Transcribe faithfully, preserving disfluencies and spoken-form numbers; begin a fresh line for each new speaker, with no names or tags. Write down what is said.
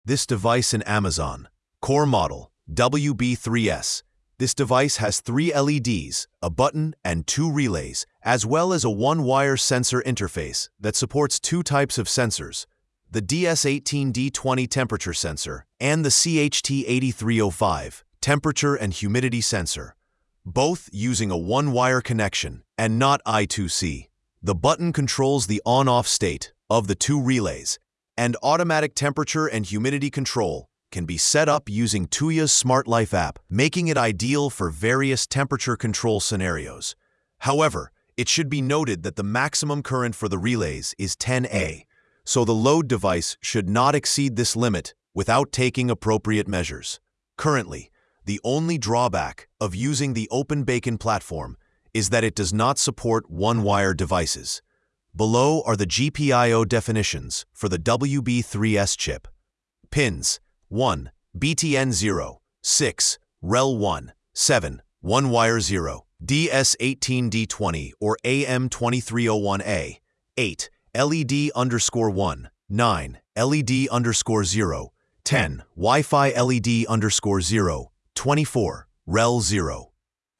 This device in Amazon. Core model, W B three S. This device has three L E Ds, a button, and two relays, as well as a one-wire sensor interface that supports two types of sensors, the D S eighteen D twenty temperature sensor and the C H T eighty-three oh five temperature and humidity sensor, both using a one-wire connection and not I two C. The button controls the on-off state of the two relays, and automatic temperature and humidity control can be set up using Tuya's Smart Life app, making it ideal for various temperature control scenarios. However, it should be noted that the maximum current for the relays is ten amps, so the load device should not exceed this limit without taking appropriate measures. Currently, the only drawback of using the OpenBacon platform is that it does not support one-wire devices. Below are the G P I O definitions for the W B three S chip. Pins: one. B T N zero, six, R E L one, seven, one wire zero, D S eighteen D twenty or A M twenty-three oh one A, eight, L E D underscore one, nine, L E D underscore zero, ten, Wi-Fi L E D underscore zero, twenty-four, R E L zero.